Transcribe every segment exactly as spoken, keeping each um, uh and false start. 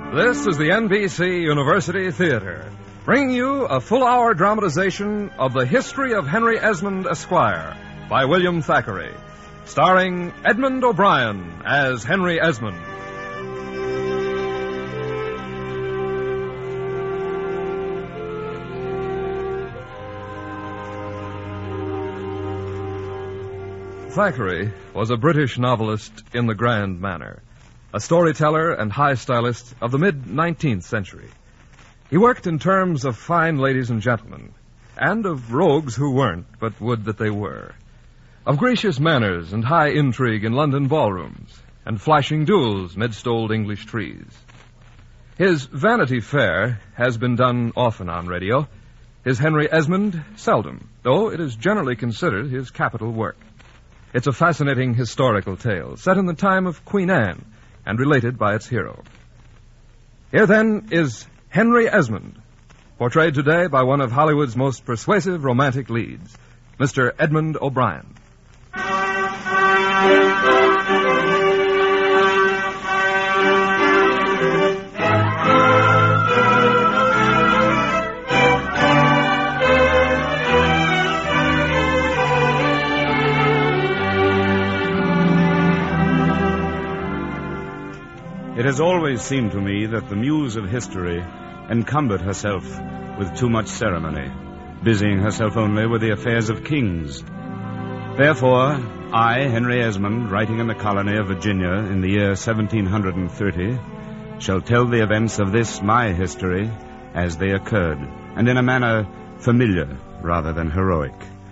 This is the N B C University Theater, bringing you a full-hour dramatization of the history of Henry Esmond, Esquire, by William Thackeray, starring Edmund O'Brien as Henry Esmond. Thackeray was a British novelist in the grand manner, a storyteller and high stylist of the mid-nineteenth century. He worked in terms of fine ladies and gentlemen, and of rogues who weren't, but would that they were, of gracious manners and high intrigue in London ballrooms, and flashing duels midst old English trees. His Vanity Fair has been done often on radio, his Henry Esmond seldom, though it is generally considered his capital work. It's a fascinating historical tale, set in the time of Queen Anne, and related by its hero. Here, then, is Henry Esmond, portrayed today by one of Hollywood's most persuasive romantic leads, Mister Edmund O'Brien. It has always seemed to me that the muse of history encumbered herself with too much ceremony, busying herself only with the affairs of kings. Therefore, I, Henry Esmond, writing in the colony of Virginia in the year seventeen thirty, shall tell the events of this my history as they occurred, and in a manner familiar rather than heroic.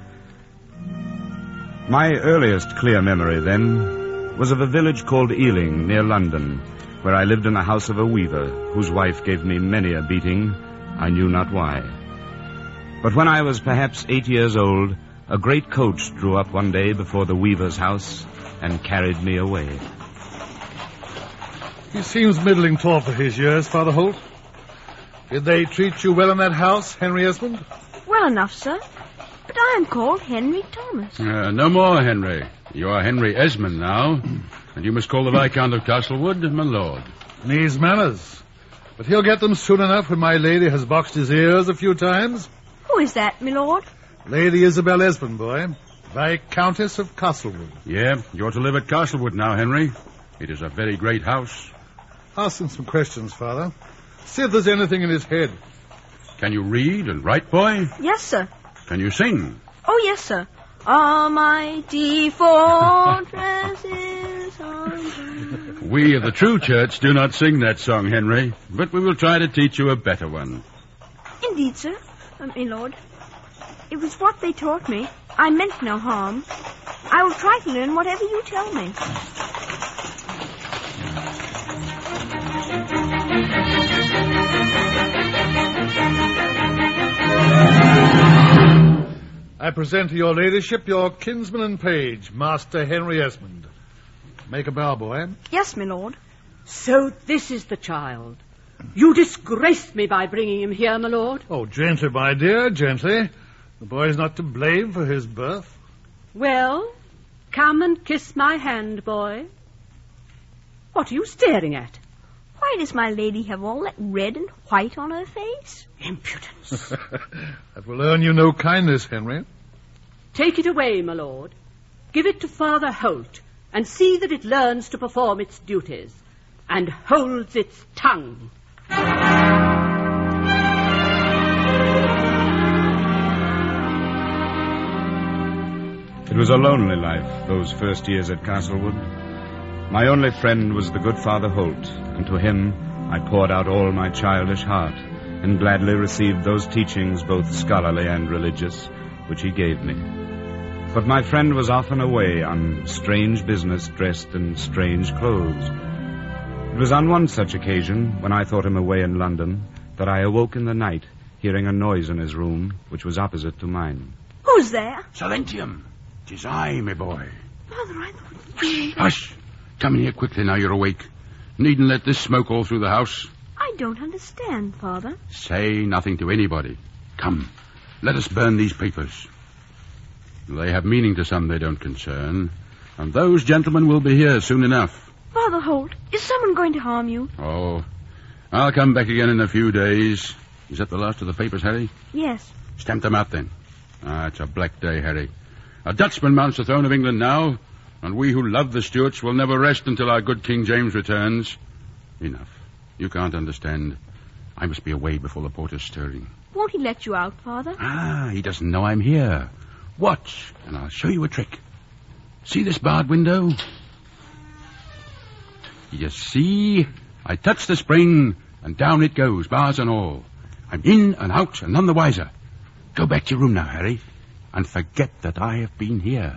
My earliest clear memory, then, was of a village called Ealing, near London, where I lived in the house of a weaver, whose wife gave me many a beating, I knew not why. But when I was perhaps eight years old, a great coach drew up one day before the weaver's house and carried me away. He seems middling tall for his years, Father Holt. Did they treat you well in that house, Henry Esmond? Well enough, sir. But I am called Henry Thomas. Uh, no more, Henry. You are Henry Esmond now, and you must call the Viscount of Castlewood my lord. Needs manners. But he'll get them soon enough when my lady has boxed his ears a few times. Who is that, my lord? Lady Isabel Esmond, boy. Viscountess of Castlewood. Yeah, you're to live at Castlewood now, Henry. It is a very great house. Ask him some questions, Father. See if there's anything in his head. Can you read and write, boy? Yes, sir. Can you sing? Oh, yes, sir. Almighty fortress is on... We of the true church do not sing that song, Henry, but we will try to teach you a better one. Indeed, sir, uh, my lord. It was what they taught me. I meant no harm. I will try to learn whatever you tell me. I present to your ladyship your kinsman and page, Master Henry Esmond. Make a bow, boy. Yes, my lord. So this is the child. You disgraced me by bringing him here, my lord. Oh, gently, my dear, gently. The boy's not to blame for his birth. Well, come and kiss my hand, boy. What are you staring at? Why does my lady have all that red and white on her face? Impudence. That will earn you no kindness, Henry. Take it away, my lord. Give it to Father Holt, and see that it learns to perform its duties, and holds its tongue. It was a lonely life, those first years at Castlewood. My only friend was the good Father Holt, and to him I poured out all my childish heart, and gladly received those teachings, both scholarly and religious, which he gave me. But my friend was often away on strange business, dressed in strange clothes. It was on one such occasion, when I thought him away in London, that I awoke in the night, hearing a noise in his room, which was opposite to mine. Who's there? Silentium. 'Tis I, my boy. Father, I thought... Hush. Come in here quickly now you're awake. Needn't let this smoke all through the house. I don't understand, Father. Say nothing to anybody. Come, let us burn these papers. They have meaning to some they don't concern, and those gentlemen will be here soon enough. Father Holt, is someone going to harm you? Oh, I'll come back again in a few days. Is that the last of the papers, Harry? Yes. Stamp them out, then. Ah, it's a black day, Harry. A Dutchman mounts the throne of England now, and we who love the Stuarts will never rest until our good King James returns. Enough. You can't understand. I must be away before the port is stirring. Won't he let you out, Father? Ah, he doesn't know I'm here. Watch, and I'll show you a trick. See this barred window? You see? I touch the spring, and down it goes, bars and all. I'm in and out, and none the wiser. Go back to your room now, Harry, and forget that I have been here.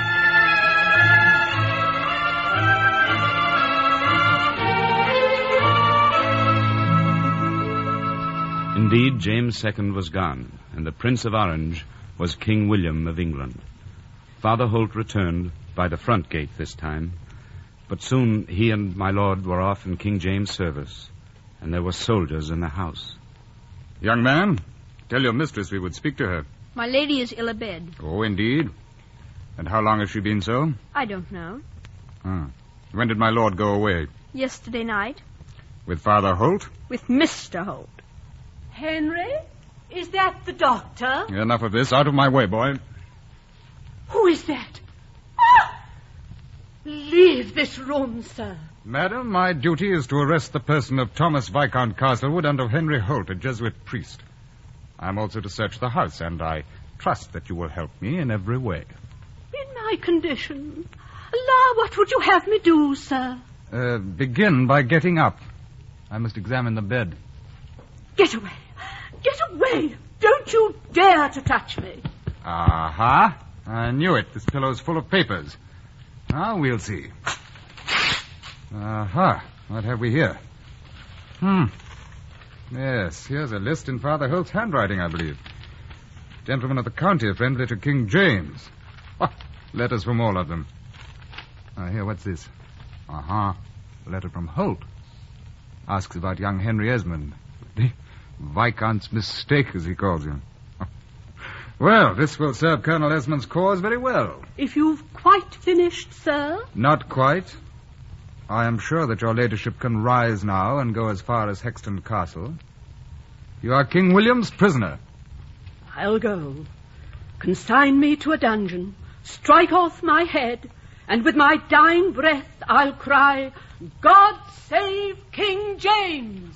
Indeed, James the Second was gone, and the Prince of Orange was King William of England. Father Holt returned by the front gate this time, but soon he and my lord were off in King James' service, and there were soldiers in the house. Young man, tell your mistress we would speak to her. My lady is ill abed. Oh, indeed? And how long has she been so? I don't know. Hmm. When did my lord go away? Yesterday night. With Father Holt? With Mister Holt. Henry, is that the doctor? Enough of this. Out of my way, boy. Who is that? Ah! Leave this room, sir. Madam, my duty is to arrest the person of Thomas Viscount Castlewood and of Henry Holt, a Jesuit priest. I am also to search the house, and I trust that you will help me in every way. In my condition? La, what would you have me do, sir? Uh, begin by getting up. I must examine the bed. Get away. Get away. Don't you dare to touch me. Aha. I knew it. This pillow's full of papers. Now we'll see. Aha. What have we here? Hmm. Yes, here's a list in Father Holt's handwriting, I believe. Gentlemen of the county are friendly to King James. Oh, letters from all of them. Ah, here, what's this? Aha. A letter from Holt. Asks about young Henry Esmond. The Viscount's mistake, as he calls him. Well, this will serve Colonel Esmond's cause very well. If you've quite finished, sir? Not quite. I am sure that your ladyship can rise now and go as far as Hexton Castle. You are King William's prisoner. I'll go. Consign me to a dungeon, strike off my head, and with my dying breath I'll cry, God save King James!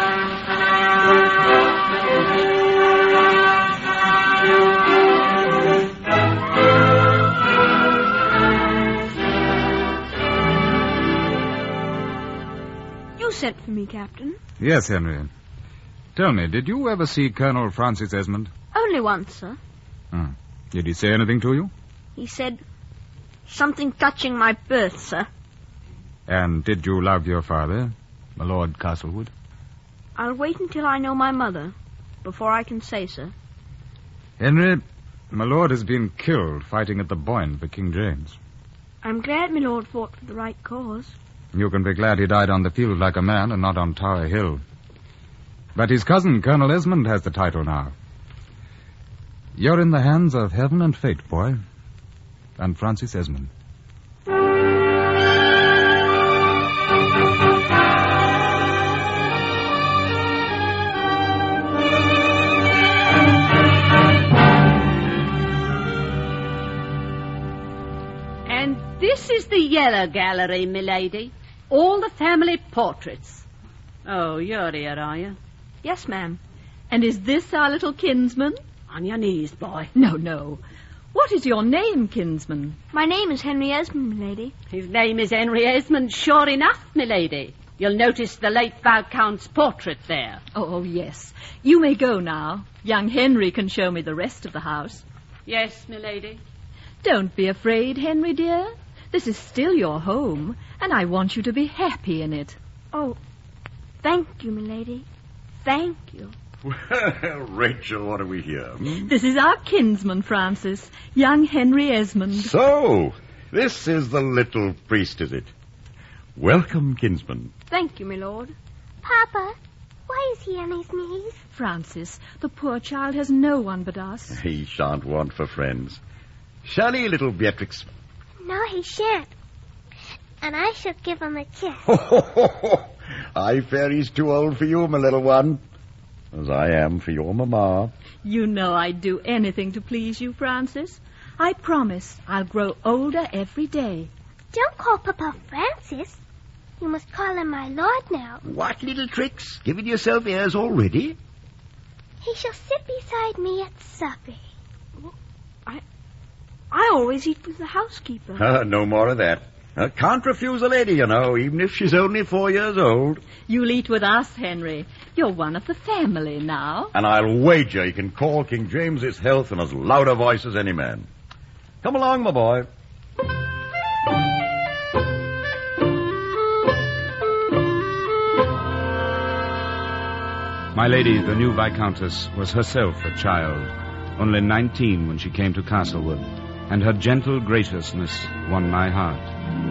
You sent for me, Captain. Yes, Henry. Tell me, did you ever see Colonel Francis Esmond? Only once, sir. Hmm. Did he say anything to you? He said something touching my birth, sir. And did you love your father, my Lord Castlewood? I'll wait until I know my mother, before I can say, sir. Henry, my lord has been killed fighting at the Boyne for King James. I'm glad my lord fought for the right cause. You can be glad he died on the field like a man and not on Tower Hill. But his cousin, Colonel Esmond, has the title now. You're in the hands of heaven and fate, boy. And Francis Esmond. This is the Yellow Gallery, milady. All the family portraits. Oh, you're here, are you? Yes, ma'am. And is this our little kinsman? On your knees, boy. No, no. What is your name, kinsman? My name is Henry Esmond, milady. His name is Henry Esmond, sure enough, milady. You'll notice the late Viscount's portrait there. Oh, oh, yes. You may go now. Young Henry can show me the rest of the house. Yes, milady. Don't be afraid, Henry, dear. This is still your home, and I want you to be happy in it. Oh, thank you, milady. Thank you. Well, Rachel, what do we hear? Hmm? This is our kinsman, Francis, young Henry Esmond. So, this is the little priest, is it? Welcome, kinsman. Thank you, my lord. Papa, why is he on his knees? Francis, the poor child has no one but us. He shan't want for friends. Shall he, little Beatrix? No, he shan't. And I should give him a kiss. Ho, ho, ho, ho. High Fairy's too old for you, my little one, as I am for your mamma. You know I'd do anything to please you, Francis. I promise I'll grow older every day. Don't call Papa Francis. You must call him my lord now. What little tricks? Giving yourself airs already? He shall sit beside me at supper. I I always eat with the housekeeper. Uh, no more of that. I can't refuse a lady, you know, even if she's only four years old. You'll eat with us, Henry. You're one of the family now. And I'll wager you can call King James's health in as loud a voice as any man. Come along, my boy. My lady, the new Viscountess, was herself a child, only nineteen when she came to Castlewood, and her gentle graciousness won my heart.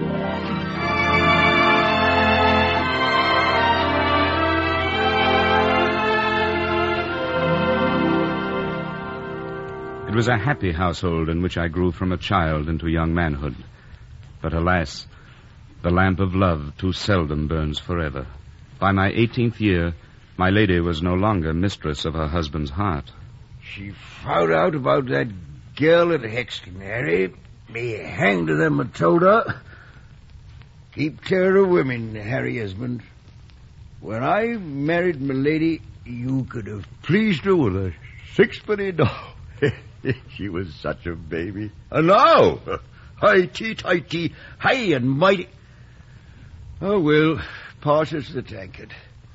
It was a happy household in which I grew from a child into young manhood. But alas, the lamp of love too seldom burns forever. By my eighteenth year, my lady was no longer mistress of her husband's heart. She found out about that girl at Hexton, Harry. Me hanged to them and told her. Keep care of women, Harry Esmond. When I married my lady, you could have pleased her with a Sixpenny doll. She was such a baby. And now, high-tea-tighty, high and mighty. Oh, well, passes the tankard.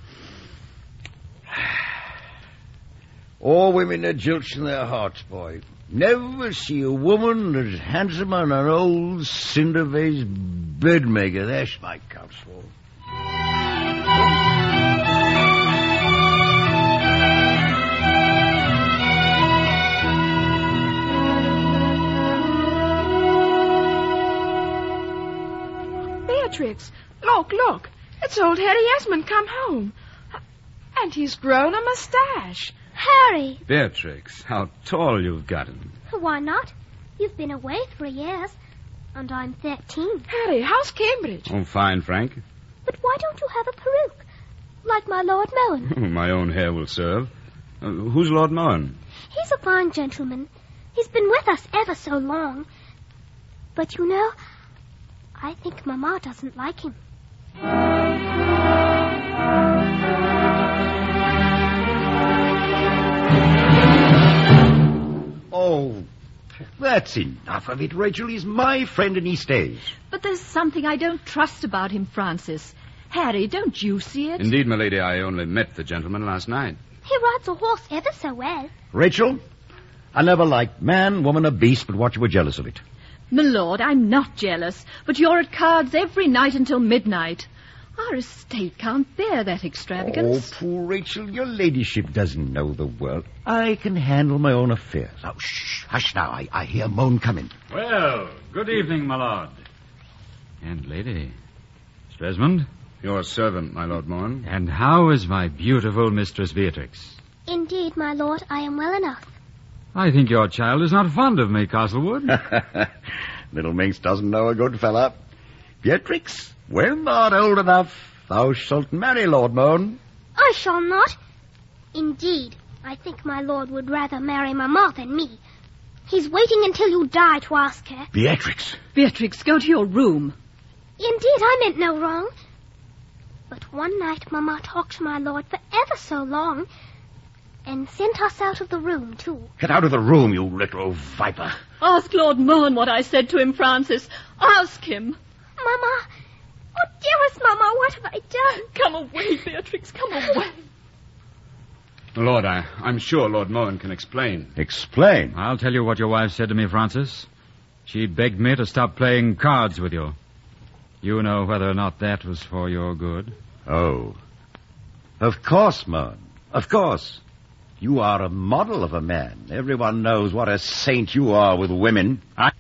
All women are jilts in their hearts, boy. Never see a woman as handsome as an old cinder-faced bedmaker. That's my counsel. Beatrix, look, look. It's old Harry Esmond come home. And he's grown a moustache. Harry! Beatrix, how tall you've gotten. Why not? You've been away three years, and I'm thirteen. Harry, how's Cambridge? Oh, fine, Frank. But why don't you have a peruke, like my Lord Mohun? My own hair will serve. Uh, who's Lord Mohun? He's a fine gentleman. He's been with us ever so long. But you know, I think Mamma doesn't like him. Oh, that's enough of it, Rachel. He's my friend and he stays. But there's something I don't trust about him, Francis. Harry, don't you see it? Indeed, my lady, I only met the gentleman last night. He rides a horse ever so well. Rachel, I never liked man, woman, or beast, but what you were jealous of it. My lord, I'm not jealous, but you're at cards every night until midnight. Our estate can't bear that extravagance. Oh, poor Rachel, your ladyship doesn't know the world. I can handle my own affairs. Oh, shh, hush now. I, I hear Moan coming. Well, good evening, my lord. And lady, Mister Esmond? Your servant, my Lord Mohun. And how is my beautiful Mistress Beatrix? Indeed, my lord, I am well enough. I think your child is not fond of me, Castlewood. Little minx doesn't know a good fella. Beatrix, when thou'rt old enough, thou shalt marry Lord Mohun. I shall not. Indeed, I think my lord would rather marry Mamma than me. He's waiting until you die to ask her. Beatrix. Beatrix, go to your room. Indeed, I meant no wrong. But one night Mamma talked to my lord for ever so long, and sent us out of the room, too. Get out of the room, you little viper. Ask Lord Mohun what I said to him, Francis. Ask him. Mamma. Oh, dearest Mamma, what have I done? Come away, Beatrix, come away. Lord, I, I'm sure Lord Mohun can explain. Explain? I'll tell you what your wife said to me, Francis. She begged me to stop playing cards with you. You know whether or not that was for your good. Oh. Of course, Mohun. Of course. You are a model of a man. Everyone knows what a saint you are with women. I...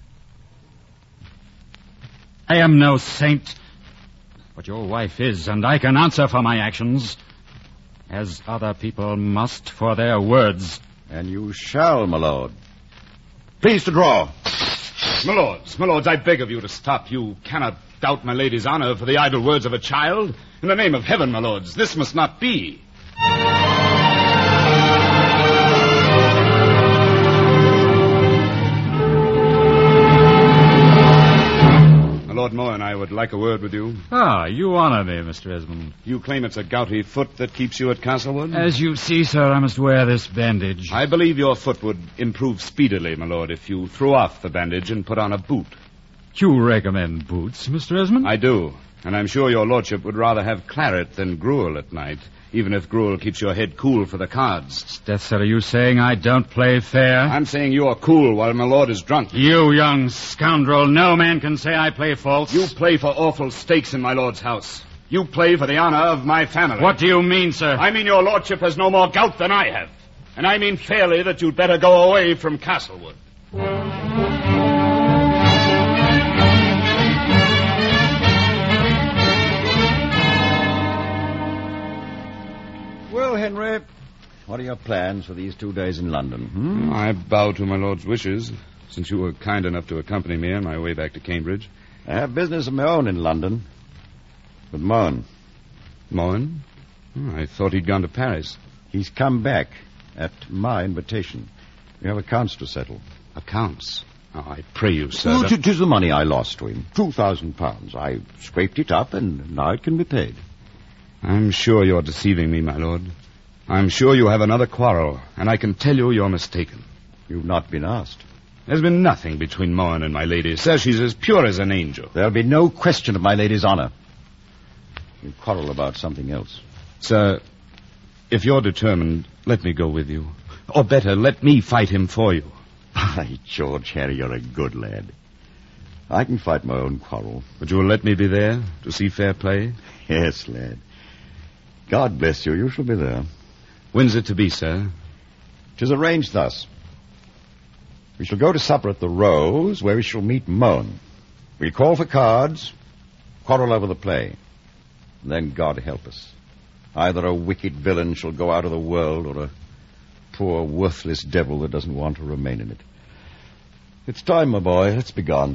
I am no saint. But your wife is, and I can answer for my actions. As other people must for their words. And you shall, my lord. Please to draw. My lords, my lords, I beg of you to stop. You cannot doubt my lady's honor for the idle words of a child. In the name of heaven, my lords, this must not be. Lord Mohun, I would like a word with you. Ah, you honor me, Mister Esmond. You claim it's a gouty foot that keeps you at Castlewood? As you see, sir, I must wear this bandage. I believe your foot would improve speedily, my lord, if you threw off the bandage and put on a boot. You recommend boots, Mister Esmond? I do, and I'm sure your lordship would rather have claret than gruel at night, even if gruel keeps your head cool for the cards. Death, sir, are you saying I don't play fair? I'm saying you are cool while my lord is drunk. You young scoundrel, no man can say I play false. You play for awful stakes in my lord's house. You play for the honor of my family. What do you mean, sir? I mean your lordship has no more gout than I have. And I mean fairly that you'd better go away from Castlewood. Well, Henry, what are your plans for these two days in London? Hmm? I bow to my lord's wishes, since you were kind enough to accompany me on my way back to Cambridge. I have business of my own in London. With Mohun. Mohun? Oh, I thought he'd gone to Paris. He's come back at my invitation. We have accounts to settle. Accounts? Oh, I pray you, sir. Oh, it is the money I lost to him. Two thousand pounds. I scraped it up, and now it can be paid. I'm sure you're deceiving me, my lord. I'm sure you have another quarrel, and I can tell you you're mistaken. You've not been asked. There's been nothing between Mohun and my lady, sir. She's as pure as an angel. There'll be no question of my lady's honor. You quarrel about something else. Sir, if you're determined, let me go with you. Or better, let me fight him for you. By George, Harry, you're a good lad. I can fight my own quarrel. But you will let me be there to see fair play? Yes, lad. God bless you. You shall be there. When's it to be, sir? 'Tis arranged thus. We shall go to supper at the Rose, where we shall meet Mohun. We'll call for cards, quarrel over the play. And then God help us. Either a wicked villain shall go out of the world, or a poor, worthless devil that doesn't want to remain in it. It's time, my boy. Let's be gone.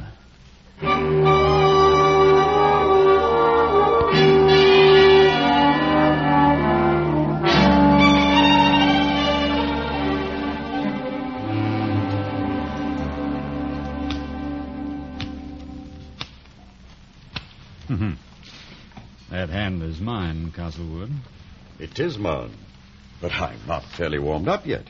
That hand is mine, Castlewood. It is mine, but I'm not fairly warmed up yet.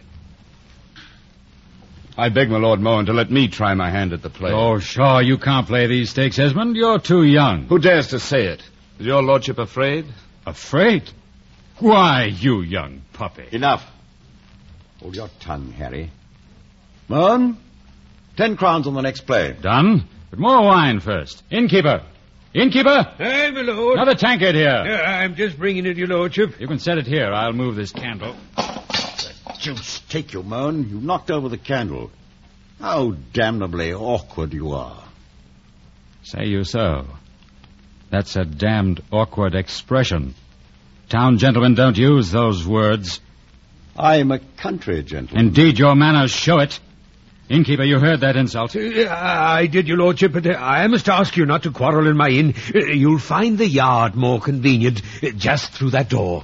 I beg my Lord Mohun to let me try my hand at the play. Oh, sure, you can't play these stakes, Esmond. You're too young. Who dares to say it? Is your lordship afraid? Afraid? Why, you young puppy. Enough. Hold your tongue, Harry. Mohun, ten crowns on the next play. Done. But more wine first. Innkeeper. Innkeeper! Aye, my lord. Another tankard here. Yeah, I'm just bringing it, your lordship. You can set it here. I'll move this candle. The deuce take you, Mohun. You knocked over the candle. How damnably awkward you are. Say you so. That's a damned awkward expression. Town gentlemen don't use those words. I'm a country gentleman. Indeed, your manners show it. Innkeeper, you heard that insult. Uh, I did, your lordship, but uh, I must ask you not to quarrel in my inn. Uh, you'll find the yard more convenient uh, just through that door.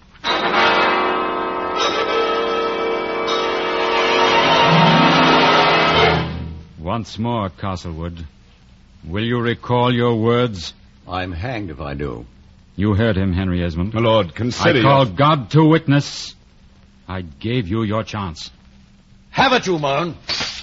Once more, Castlewood. Will you recall your words? I'm hanged if I do. You heard him, Henry Esmond. My lord, consider I call your... God to witness. I gave you your chance. Have it, you, Mohun.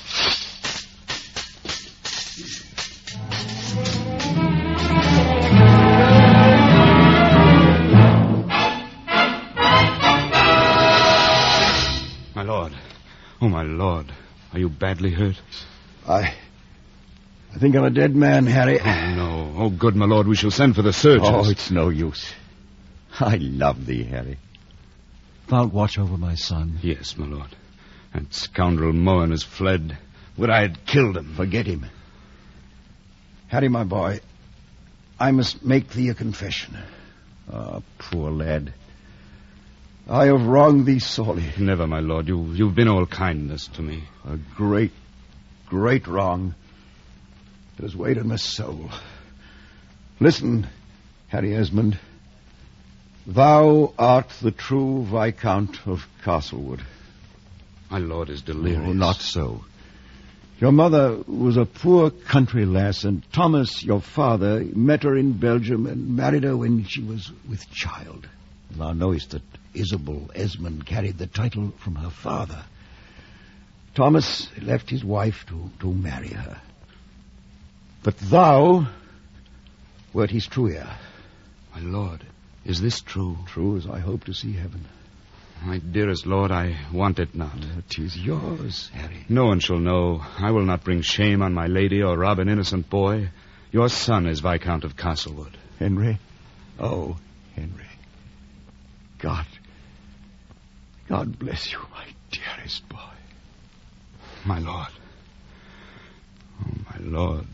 My lord. Oh, my lord. Are you badly hurt? I... I think I'm a dead man, Harry. Oh, no. Oh, good, my lord. We shall send for the surgeons. Oh, it's no use. I love thee, Harry. Thou'lt watch over my son. Yes, my lord. That scoundrel Mohun has fled. Would I had killed him. Forget him. Harry, my boy, I must make thee a confession. Ah, oh, poor lad. I have wronged thee sorely. Never, my lord. You, you've been all kindness to me. A great, great wrong. It has weighed on my soul. Listen, Harry Esmond. Thou art the true Viscount of Castlewood. My lord is delirious. Oh, not so. Your mother was a poor country lass, and Thomas, your father, met her in Belgium and married her when she was with child. Thou knowest that Isabel Esmond carried the title from her father. Thomas left his wife to, to marry her. But thou wert his true heir. My lord, is this true? True as I hope to see heaven. My dearest lord, I want it not. It is yours, Harry. No one shall know. I will not bring shame on my lady or rob an innocent boy. Your son is Viscount of Castlewood. Henry? Oh, Henry. God. God bless you, my dearest boy. My lord. Oh, my lord.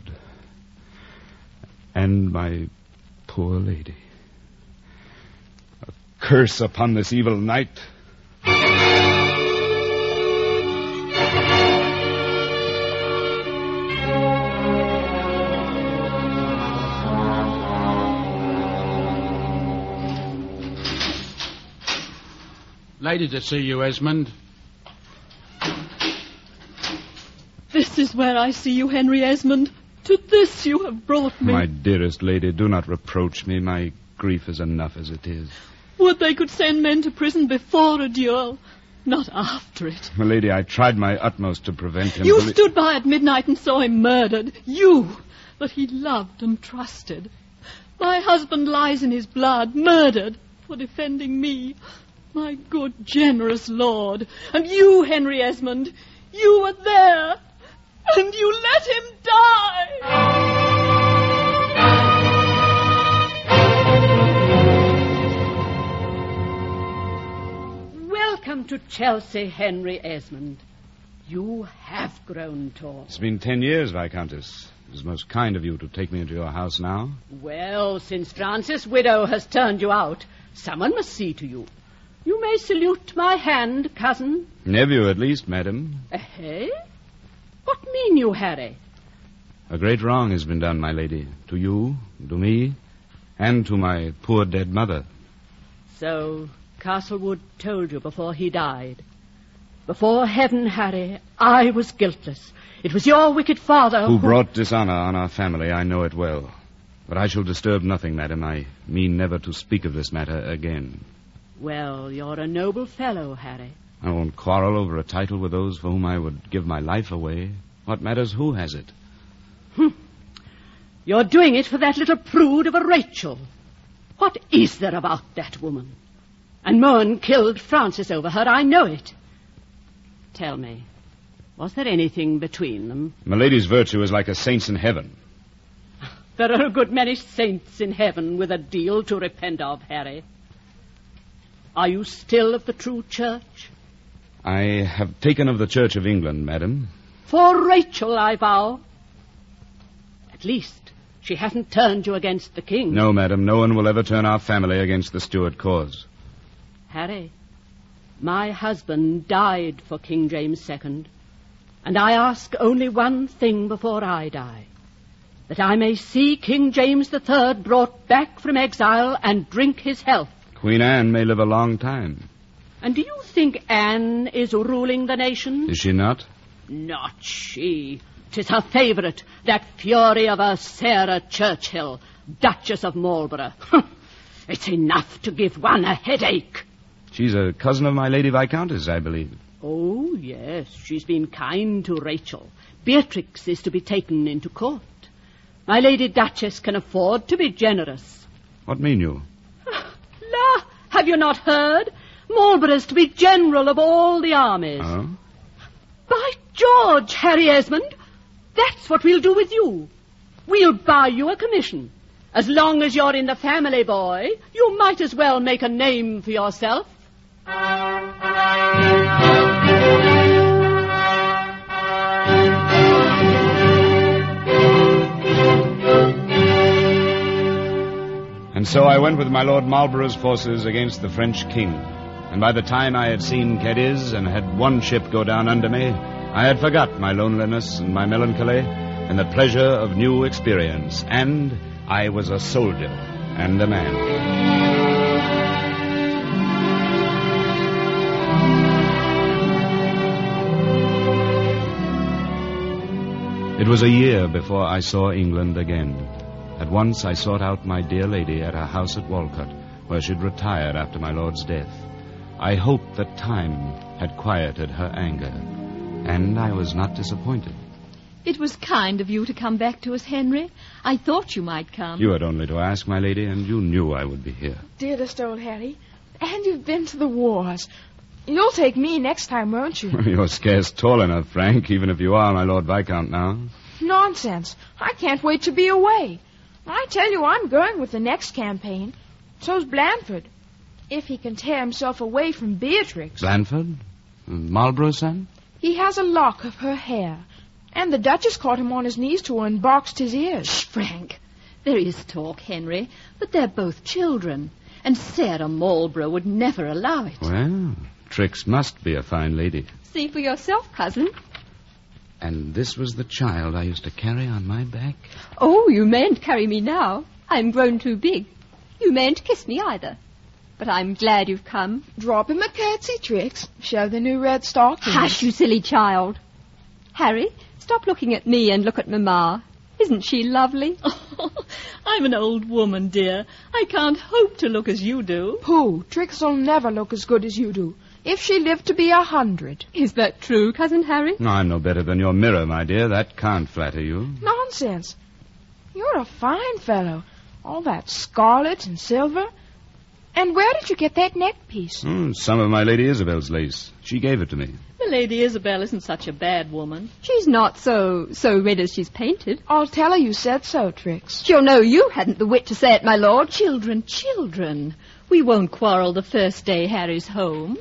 And my poor lady. A curse upon this evil night. Lady to see you, Esmond. This is where I see you, Henry Esmond. To this you have brought me. My dearest lady, do not reproach me. My grief is enough as it is. Would they could send men to prison before a duel, not after it. My lady, I tried my utmost to prevent him. You Belie- stood by at midnight and saw him murdered. You, that he loved and trusted. My husband lies in his blood, murdered for defending me, my good, generous lord. And you, Henry Esmond, you were there, and you let him die. Welcome to Chelsea, Henry Esmond. You have grown tall. It's been ten years, Viscountess. It is most kind of you to take me into your house now. Well, since Francis' widow has turned you out, someone must see to you. You may salute my hand, cousin. Nephew, at least, madam. Eh? What mean you, Harry? A great wrong has been done, my lady. To you, to me, and to my poor dead mother. So Castlewood told you before he died. Before heaven, Harry, I was guiltless. It was your wicked father Who who... brought dishonor on our family, I know it well. But I shall disturb nothing, madam. I mean never to speak of this matter again. Well, you're a noble fellow, Harry. I won't quarrel over a title with those for whom I would give my life away. What matters who has it? Hm. You're doing it for that little prude of a Rachel. What is there about that woman? And Mohun killed Francis over her, I know it. Tell me, was there anything between them? My lady's virtue is like a saint's in heaven. There are a good many saints in heaven with a deal to repent of, Harry. Are you still of the true church? I have taken of the Church of England, madam. For Rachel, I vow. At least, she hasn't turned you against the king. No, madam, no one will ever turn our family against the Stuart cause. Harry, my husband died for King James the Second, and I ask only one thing before I die, that I may see King James the Third brought back from exile and drink his health. Queen Anne may live a long time. And do you think Anne is ruling the nation? Is she not? Not she. 'Tis her favourite, that fury of a Sarah Churchill, Duchess of Marlborough. It's enough to give one a headache. She's a cousin of my Lady Viscountess, I believe. Oh, yes, she's been kind to Rachel. Beatrix is to be taken into court. My Lady Duchess can afford to be generous. What mean you? La, have you not heard? Marlborough's to be general of all the armies. Oh? By George, Harry Esmond, that's what we'll do with you. We'll buy you a commission. As long as you're in the family, boy, you might as well make a name for yourself. And so I went with my Lord Marlborough's forces against the French king. And by the time I had seen Cadiz and had one ship go down under me, I had forgot my loneliness and my melancholy and the pleasure of new experience. And I was a soldier and a man. It was a year before I saw England again. At once I sought out my dear lady at her house at Walcott, where she'd retired after my lord's death. I hoped that time had quieted her anger, and I was not disappointed. It was kind of you to come back to us, Henry. I thought you might come. You had only to ask, my lady, and you knew I would be here. Dearest old Harry, and you've been to the wars. You'll take me next time, won't you? You're scarce tall enough, Frank, even if you are my Lord Viscount now. Nonsense. I can't wait to be away. I tell you, I'm going with the next campaign. So's Blandford. If he can tear himself away from Beatrix. Blandford? Marlborough's son? He has a lock of her hair. And the Duchess caught him on his knees to her and boxed his ears. Shh, Frank. There is talk, Henry, but they're both children. And Sarah Marlborough would never allow it. Well, Trix must be a fine lady. See for yourself, cousin. And this was the child I used to carry on my back? Oh, you mayn't carry me now. I'm grown too big. You mayn't kiss me either. But I'm glad you've come. Drop him a curtsy, Trix. Show the new red stockings. Hush, you silly child. Harry, stop looking at me and look at Mamma. Isn't she lovely? Oh, I'm an old woman, dear. I can't hope to look as you do. Pooh, Trix'll never look as good as you do. If she lived to be a hundred. Is that true, Cousin Harry? No, I'm no better than your mirror, my dear. That can't flatter you. Nonsense. You're a fine fellow. All that scarlet and silver. And where did you get that neck piece? Mm, some of my Lady Isabel's lace. She gave it to me. The Lady Isabel isn't such a bad woman. She's not so so red as she's painted. I'll tell her you said so, Trix. She'll know you hadn't the wit to say it, my lord. Children, children. We won't quarrel the first day Harry's home.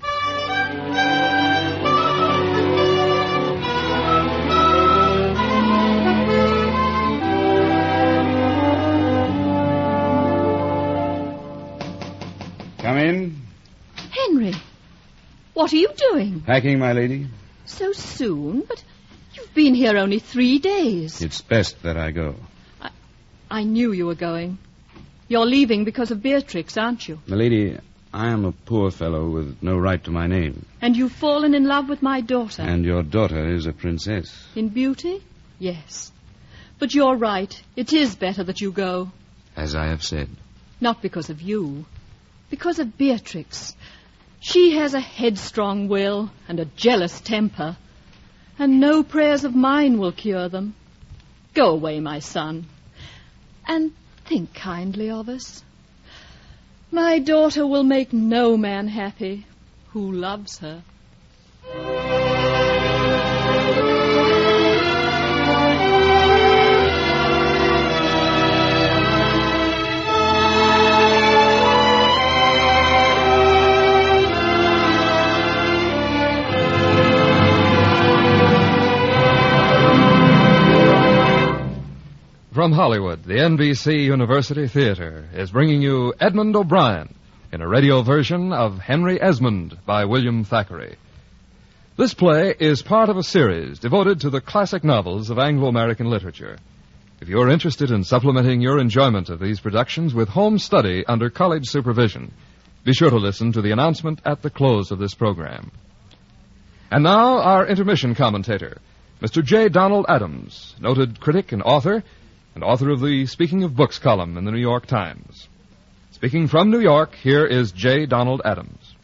Come in. Henry, what are you doing? Packing, my lady. So soon? But you've been here only three days. It's best that I go. I, I knew you were going. You're leaving because of Beatrix, aren't you? My lady, I am a poor fellow with no right to my name. And you've fallen in love with my daughter. And your daughter is a princess. In beauty? Yes. But you're right. It is better that you go. As I have said. Not because of you. Because of Beatrix. She has a headstrong will and a jealous temper. And no prayers of mine will cure them. Go away, my son. And think kindly of us. My daughter will make no man happy who loves her. From Hollywood, the N B C University Theater is bringing you Edmund O'Brien in a radio version of Henry Esmond by William Thackeray. This play is part of a series devoted to the classic novels of Anglo-American literature. If you're interested in supplementing your enjoyment of these productions with home study under college supervision, be sure to listen to the announcement at the close of this program. And now, our intermission commentator, Mister J. Donald Adams, noted critic and author, and author of the Speaking of Books column in the New York Times. Speaking from New York, here is J. Donald Adams.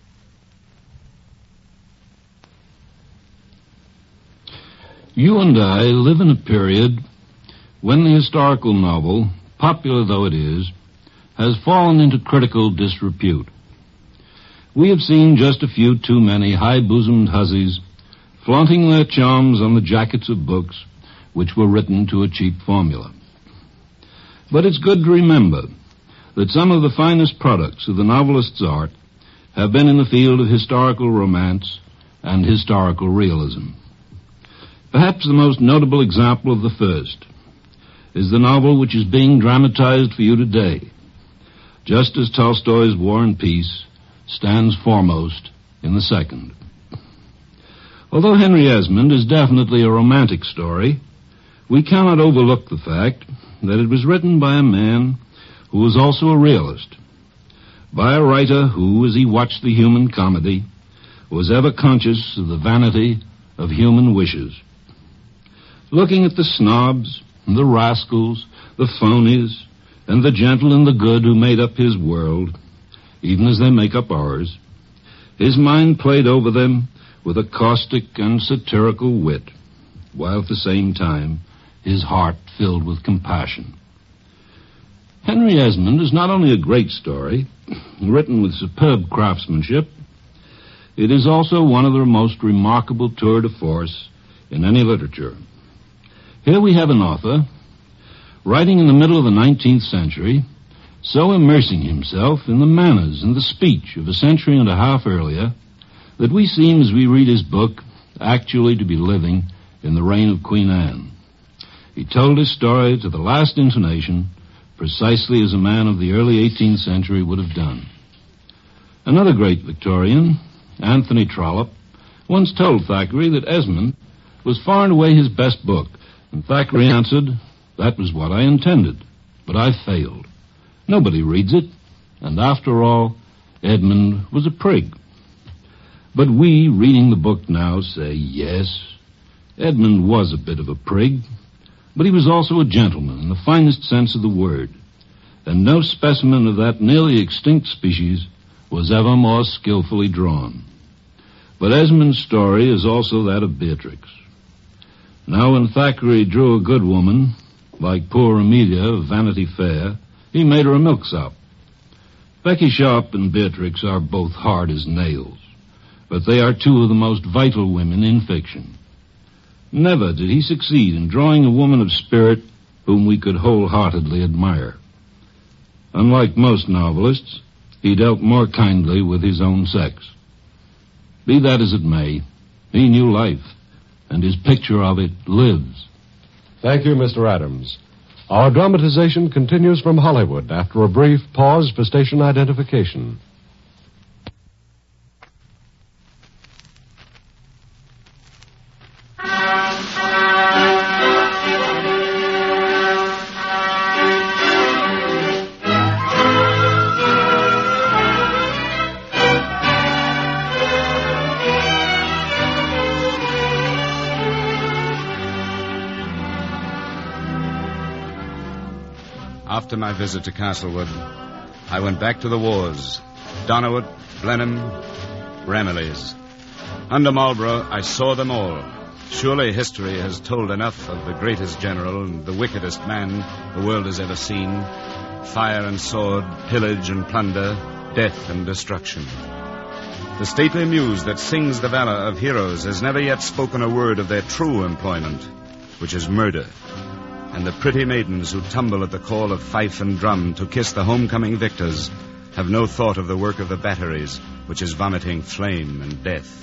You and I live in a period when the historical novel, popular though it is, has fallen into critical disrepute. We have seen just a few too many high-bosomed hussies flaunting their charms on the jackets of books which were written to a cheap formula. But it's good to remember that some of the finest products of the novelist's art have been in the field of historical romance and historical realism. Perhaps the most notable example of the first is the novel which is being dramatized for you today, just as Tolstoy's War and Peace stands foremost in the second. Although Henry Esmond is definitely a romantic story, we cannot overlook the fact that it was written by a man who was also a realist, by a writer who, as he watched the human comedy, was ever conscious of the vanity of human wishes. Looking at the snobs, and the rascals, the phonies, and the gentle and the good who made up his world, even as they make up ours, his mind played over them with a caustic and satirical wit, while at the same time his heart filled with compassion. Henry Esmond is not only a great story, written with superb craftsmanship, it is also one of the most remarkable tours de force in any literature. Here we have an author, writing in the middle of the nineteenth century, so immersing himself in the manners and the speech of a century and a half earlier that we seem, as we read his book, actually to be living in the reign of Queen Anne. He told his story to the last intonation, precisely as a man of the early eighteenth century would have done. Another great Victorian, Anthony Trollope, once told Thackeray that Esmond was far and away his best book, and Thackeray answered, "That was what I intended, but I failed. Nobody reads it, and after all, Edmund was a prig." But we, reading the book now, say, yes, Edmund was a bit of a prig, but he was also a gentleman in the finest sense of the word, and no specimen of that nearly extinct species was ever more skillfully drawn. But Esmond's story is also that of Beatrix. Now, when Thackeray drew a good woman, like poor Amelia of Vanity Fair, he made her a milksop. Becky Sharp and Beatrix are both hard as nails, but they are two of the most vital women in fiction. Never did he succeed in drawing a woman of spirit whom we could wholeheartedly admire. Unlike most novelists, he dealt more kindly with his own sex. Be that as it may, he knew life, and his picture of it lives. Thank you, Mister Adams. Our dramatization continues from Hollywood after a brief pause for station identification. After my visit to Castlewood, I went back to the wars. Donowit, Blenheim, Ramillies. Under Marlborough, I saw them all. Surely history has told enough of the greatest general and the wickedest man the world has ever seen. Fire and sword, pillage and plunder, death and destruction. The stately muse that sings the valor of heroes has never yet spoken a word of their true employment, which is murder. And the pretty maidens who tumble at the call of fife and drum to kiss the homecoming victors have no thought of the work of the batteries, which is vomiting flame and death.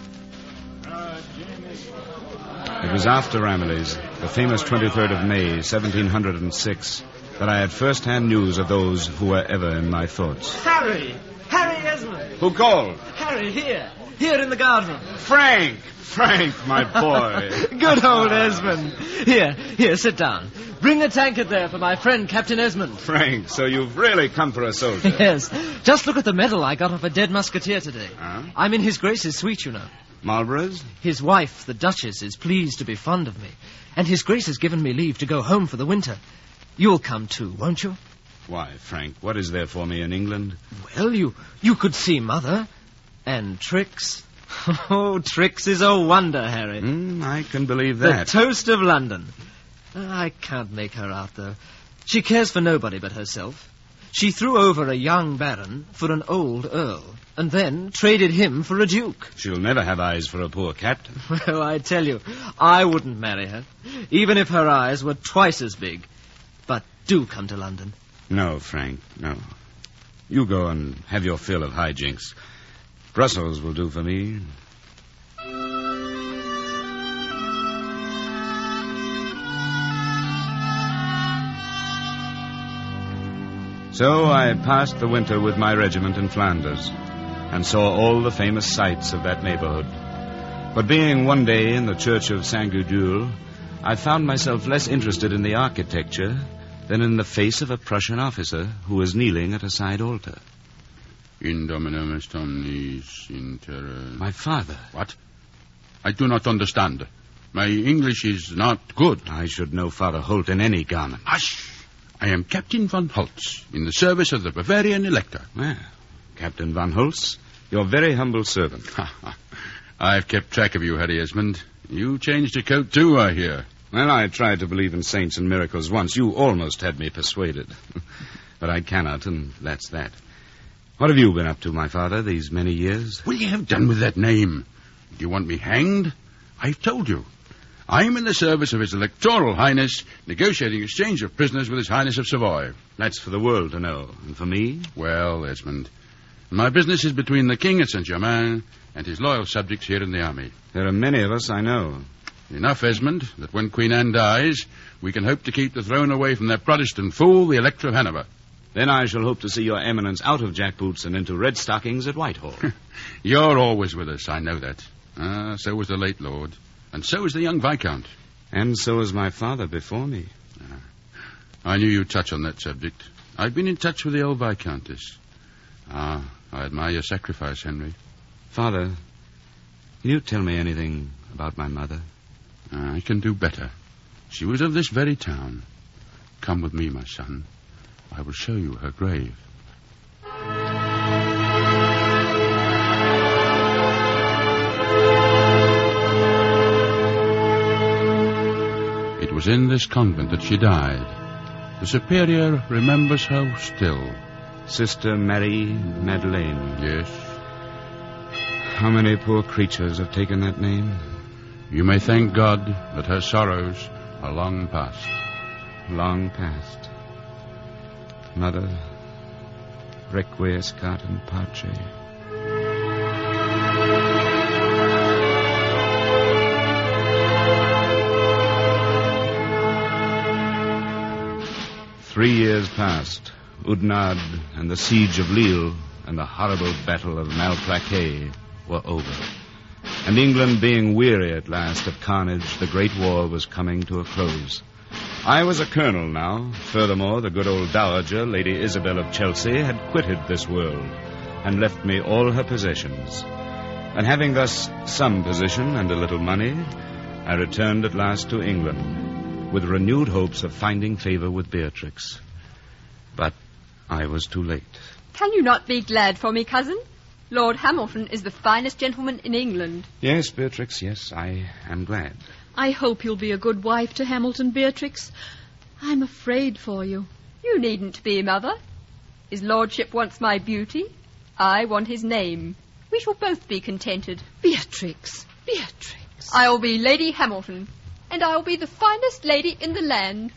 It was after Ramillies, the famous twenty-third of May, seventeen hundred six, that I had first-hand news of those who were ever in my thoughts. Harry! Harry Esmond! Who called? Harry, here. Here in the garden. Frank! Frank, my boy. Good old Esmond. Here, here, sit down. Bring a tankard there for my friend, Captain Esmond. Frank, so you've really come for a soldier. Yes. Just look at the medal I got off a dead musketeer today. Huh? I'm in His Grace's suite, you know. Marlborough's? His wife, the Duchess, is pleased to be fond of me. And His Grace has given me leave to go home for the winter. You'll come too, won't you? Why, Frank, what is there for me in England? Well, you, you could see Mother. And Trix. Oh, Trix is a wonder, Harry. Mm, I can believe that. The toast of London. I can't make her out, though. She cares for nobody but herself. She threw over a young baron for an old earl, and then traded him for a duke. She'll never have eyes for a poor cat. Well, I tell you, I wouldn't marry her, even if her eyes were twice as big. But do come to London. No, Frank, no. You go and have your fill of hijinks. Brussels will do for me. So I passed the winter with my regiment in Flanders and saw all the famous sights of that neighborhood. But being one day in the church of Saint Gudule, I found myself less interested in the architecture than in the face of a Prussian officer who was kneeling at a side altar. In Dominum est omnis inter... My father. What? I do not understand. My English is not good. I should know Father Holt in any garment. Hush! I am Captain von Holtz, in the service of the Bavarian Elector. Well, Captain von Holtz, your very humble servant. I've kept track of you, Harry Esmond. You changed your coat, too, I hear. Well, I tried to believe in saints and miracles once. You almost had me persuaded. But I cannot, and that's that. What have you been up to, my father, these many years? Will you have done with that name? Do you want me hanged? I've told you. I'm in the service of His Electoral Highness, negotiating exchange of prisoners with His Highness of Savoy. That's for the world to know. And for me? Well, Esmond, my business is between the King at Saint-Germain and his loyal subjects here in the army. There are many of us, I know. Enough, Esmond, that when Queen Anne dies, we can hope to keep the throne away from that Protestant fool, the Elector of Hanover. Then I shall hope to see your eminence out of jackboots and into red stockings at Whitehall. You're always with us, I know that. Ah, so was the late Lord. And so is the young Viscount. And so is my father before me. Ah, I knew you'd touch on that subject. I've been in touch with the old Viscountess. Ah, I admire your sacrifice, Henry. Father, can you tell me anything about my mother? Ah, I can do better. She was of this very town. Come with me, my son. I will show you her grave. It was in this convent that she died. The superior remembers her still. Sister Mary Madeleine. Yes. How many poor creatures have taken that name? You may thank God that her sorrows are long past. Long past. Mother, requiescat in pace. Three years passed. Oudenarde and the siege of Lille and the horrible battle of Malplaquet were over. And England being weary at last of carnage, the Great War was coming to a close. I was a colonel now. Furthermore, the good old dowager, Lady Isabel of Chelsea, had quitted this world and left me all her possessions. And having thus some position and a little money, I returned at last to England with renewed hopes of finding favor with Beatrix. But I was too late. Can you not be glad for me, cousin? Lord Hamilton is the finest gentleman in England. Yes, Beatrix, yes, I am glad. I hope you'll be a good wife to Hamilton, Beatrix. I'm afraid for you. You needn't be, Mother. His lordship wants my beauty. I want his name. We shall both be contented. Beatrix, Beatrix. I'll be Lady Hamilton, and I'll be the finest lady in the land.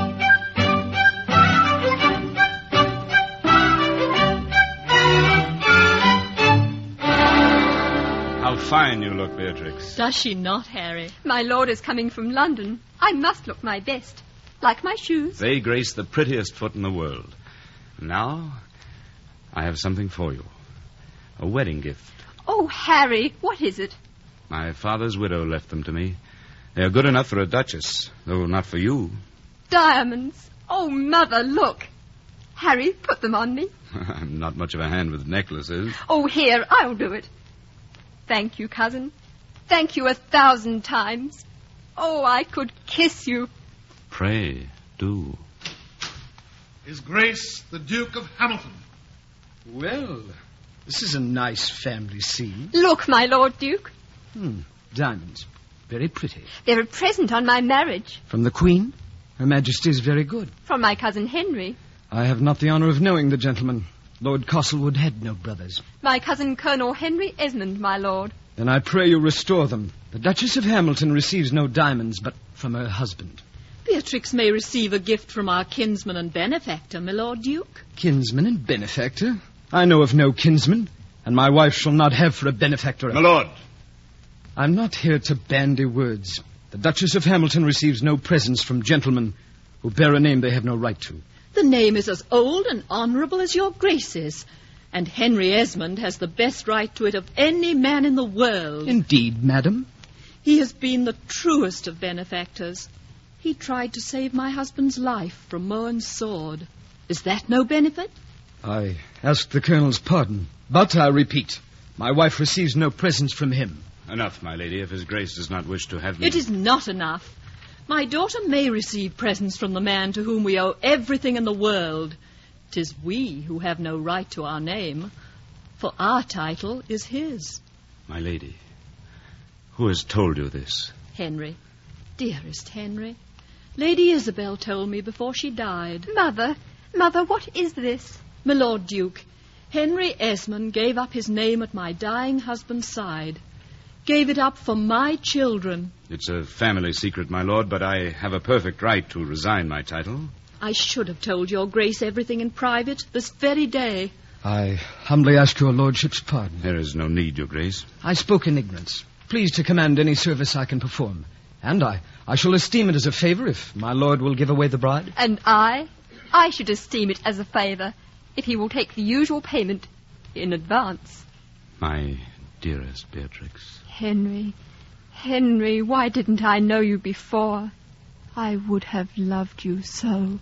How fine you look, Beatrix. Does she not, Harry? My lord is coming from London. I must look my best. Like my shoes. They grace the prettiest foot in the world. Now, I have something for you. A wedding gift. Oh, Harry, what is it? My father's widow left them to me. They are good enough for a duchess, though not for you. Diamonds. Oh, Mother, look. Harry, put them on me. I'm not much of a hand with necklaces. Oh, here, I'll do it. Thank you, cousin. Thank you a thousand times. Oh, I could kiss you. Pray, do. His Grace, the Duke of Hamilton. Well, this is a nice family scene. Look, my Lord Duke. Hmm, diamonds. Very pretty. They're a present on my marriage. From the Queen? Her Majesty is very good. From my cousin Henry. I have not the honour of knowing the gentleman. Lord Castlewood had no brothers. My cousin Colonel Henry Esmond, my lord. Then I pray you restore them. The Duchess of Hamilton receives no diamonds, but from her husband. Beatrix may receive a gift from our kinsman and benefactor, my Lord Duke. Kinsman and benefactor? I know of no kinsman, and my wife shall not have for a benefactor. My lord. I'm not here to bandy words. The Duchess of Hamilton receives no presents from gentlemen who bear a name they have no right to. The name is as old and honourable as your grace is, and Henry Esmond has the best right to it of any man in the world. Indeed, madam. He has been the truest of benefactors. He tried to save my husband's life from Mohun's sword. Is that no benefit? I ask the Colonel's pardon, but I repeat, my wife receives no presents from him. Enough, my lady, if his grace does not wish to have me. It is not enough. My daughter may receive presents from the man to whom we owe everything in the world. 'Tis we who have no right to our name, for our title is his. My lady, who has told you this? Henry, dearest Henry. Lady Isabel told me before she died. Mother, Mother, what is this? My Lord Duke, Henry Esmond gave up his name at my dying husband's side. Gave it up for my children. It's a family secret, my lord, but I have a perfect right to resign my title. I should have told your grace everything in private this very day. I humbly ask your lordship's pardon. There is no need, your grace. I spoke in ignorance. Please to command any service I can perform. And I, I shall esteem it as a favour if my lord will give away the bride. And I? I should esteem it as a favour if he will take the usual payment in advance. My dearest Beatrix. Henry, Henry, why didn't I know you before? I would have loved you so.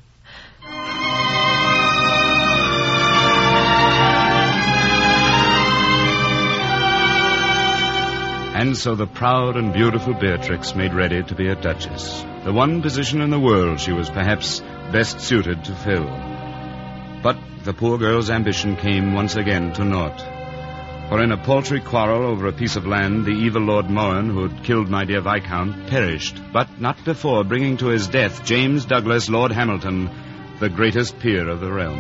And so the proud and beautiful Beatrix made ready to be a duchess, the one position in the world she was perhaps best suited to fill. But the poor girl's ambition came once again to naught. For in a paltry quarrel over a piece of land, the evil Lord Mohun, who had killed my dear Viscount, perished, but not before bringing to his death James Douglas, Lord Hamilton, the greatest peer of the realm.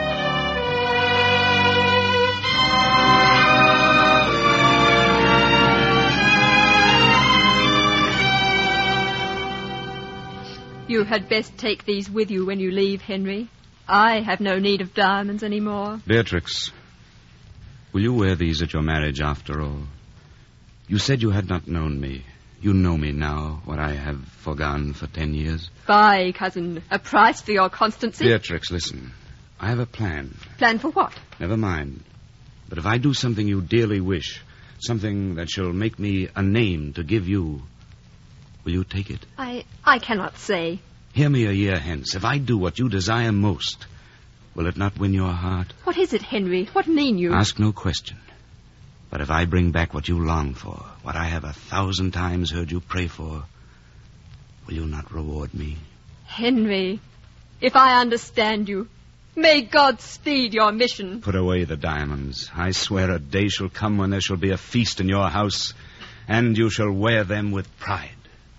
You had best take these with you when you leave, Henry. I have no need of diamonds any more. Beatrix, will you wear these at your marriage after all? You said you had not known me. You know me now, what I have forgone for ten years. Fie, cousin. A price for your constancy? Beatrix, listen. I have a plan. Plan for what? Never mind. But if I do something you dearly wish, something that shall make me a name to give you, will you take it? I I cannot say. Hear me a year hence. If I do what you desire most, will it not win your heart? What is it, Henry? What mean you? Ask no question. But if I bring back what you long for, what I have a thousand times heard you pray for, will you not reward me? Henry, if I understand you, may God speed your mission. Put away the diamonds. I swear a day shall come when there shall be a feast in your house, and you shall wear them with pride.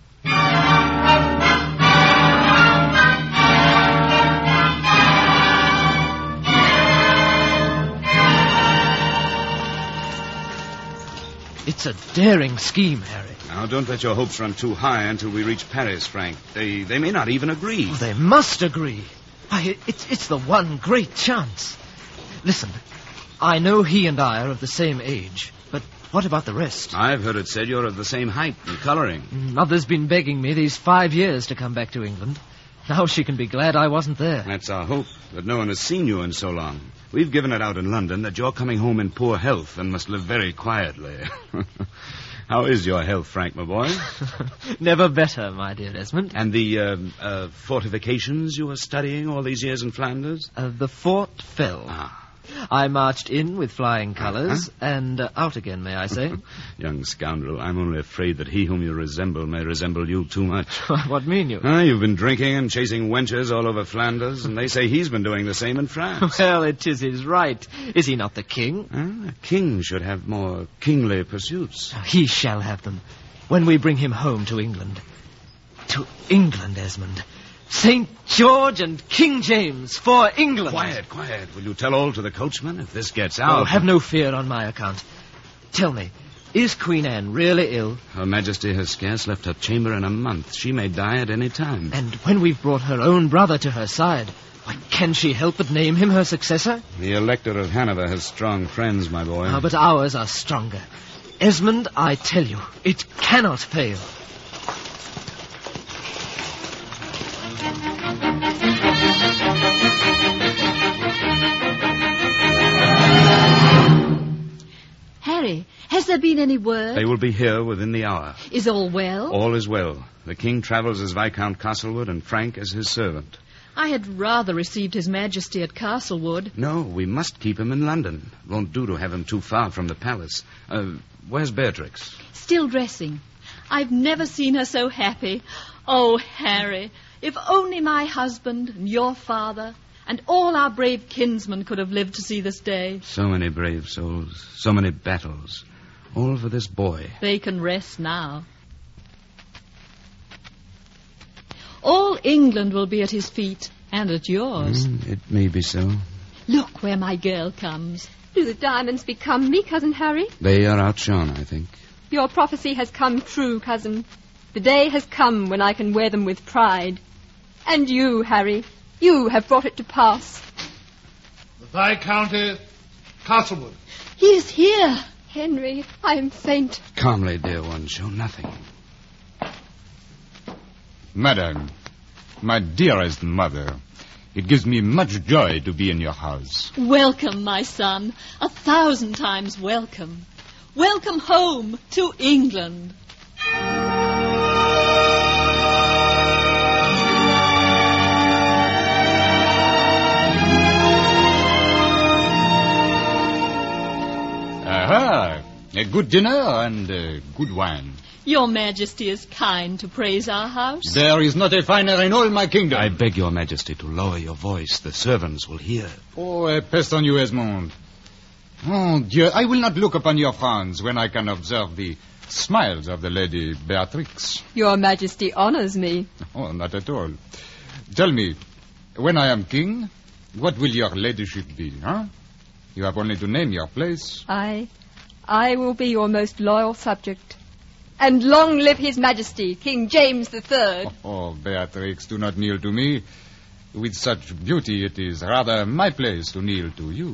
It's a daring scheme, Harry. Now, don't let your hopes run too high until we reach Paris, Frank. They they may not even agree. Oh, they must agree. Why, it's, it's the one great chance. Listen, I know he and I are of the same age, but what about the rest? I've heard it said you're of the same height and colouring. Mother's been begging me these five years to come back to England. Now she can be glad I wasn't there. That's our hope, that no one has seen you in so long. We've given it out in London that you're coming home in poor health and must live very quietly. How is your health, Frank, my boy? Never better, my dear Esmond. And the uh, uh, fortifications you were studying all these years in Flanders? Uh, the fort fell. Ah. I marched in with flying colours, uh-huh. and uh, out again, may I say. Young scoundrel, I'm only afraid that he whom you resemble may resemble you too much. What mean you? Ah, you've been drinking and chasing wenches all over Flanders, and they say he's been doing the same in France. Well, it is his right. Is he not the king? Ah, a king should have more kingly pursuits. He shall have them, when we bring him home to England. To England, Esmond. Saint George and King James for England. Quiet, quiet. Will you tell all to the coachman if this gets out? Oh, have no fear on my account. Tell me, is Queen Anne really ill? Her Majesty has scarce left her chamber in a month. She may die at any time. And when we've brought her own brother to her side, why, can she help but name him her successor? The Elector of Hanover has strong friends, my boy. Ah, but ours are stronger. Esmond, I tell you, it cannot fail. Harry, has there been any word? They will be here within the hour. Is all well? All is well. The king travels as Viscount Castlewood and Frank as his servant. I had rather received His Majesty at Castlewood. No, we must keep him in London. Won't do to have him too far from the palace. Uh, where's Beatrix? Still dressing. I've never seen her so happy. Oh, Harry, if only my husband and your father and all our brave kinsmen could have lived to see this day. So many brave souls, so many battles, all for this boy. They can rest now. All England will be at his feet, and at yours. Mm, it may be so. Look where my girl comes. Do the diamonds become me, Cousin Harry? They are outshone, I think. Your prophecy has come true, cousin. The day has come when I can wear them with pride. And you, Harry, you have brought it to pass. The Viscountess Castlewood. He is here. Henry, I am faint. Calmly, dear one, show nothing. Madam, my dearest mother, it gives me much joy to be in your house. Welcome, my son. A thousand times welcome. Welcome home to England. Aha! A good dinner and uh, good wine. Your Majesty is kind to praise our house. There is not a finer in all my kingdom. I beg your Majesty to lower your voice. The servants will hear. Oh, a pest on you, Esmond. Oh, Dieu, I will not look upon your frowns when I can observe the smiles of the Lady Beatrix. Your Majesty honors me. Oh, not at all. Tell me, when I am king, what will your ladyship be, huh? You have only to name your place. I... I will be your most loyal subject. And long live His Majesty, King James the Third. Oh, oh, Beatrix, do not kneel to me. With such beauty, it is rather my place to kneel to you.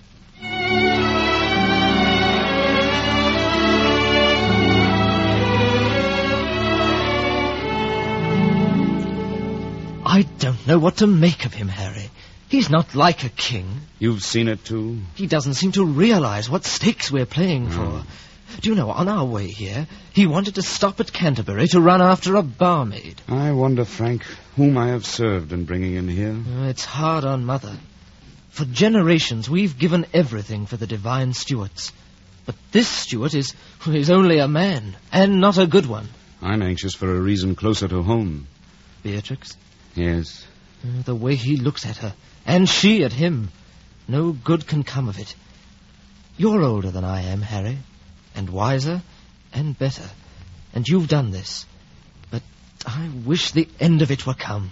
I don't know what to make of him, Harry. He's not like a king. You've seen it, too? He doesn't seem to realize what stakes we're playing for. Mm. Do you know, on our way here, he wanted to stop at Canterbury to run after a barmaid. I wonder, Frank, whom I have served in bringing him here. Uh, it's hard on Mother. For generations, we've given everything for the divine Stuarts. But this Stuart is, is only a man, and not a good one. I'm anxious for a reason closer to home. Beatrix? Yes. Uh, the way he looks at her, and she at him. No good can come of it. You're older than I am, Harry, and wiser and better. And you've done this. But I wish the end of it were come.